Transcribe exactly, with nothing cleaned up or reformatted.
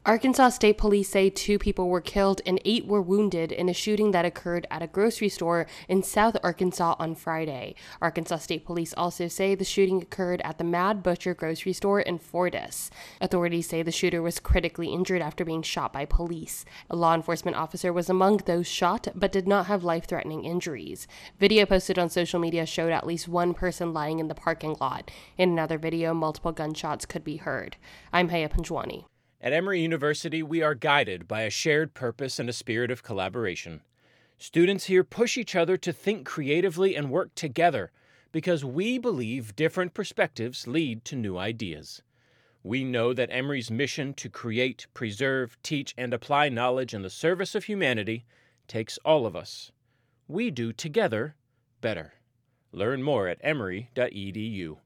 Arkansas State Police say two people were killed and eight were wounded in a shooting that occurred at a grocery store in South Arkansas on Friday. Arkansas State Police also say the shooting occurred at the Mad Butcher grocery store in Fordyce. Authorities say the shooter was critically injured after being shot by police. A law enforcement officer was among those shot but did not have life-threatening injuries. Video posted on social media showed at least one person lying in the parking lot. In another video, multiple gunshots could be heard. I'm Haya Panjwani. At Emory University, we are guided by a shared purpose and a spirit of collaboration. Students here push each other to think creatively and work together because we believe different perspectives lead to new ideas. We know that Emory's mission to create, preserve, teach, and apply knowledge in the service of humanity takes all of us. We do together better. Learn more at emory dot e d u.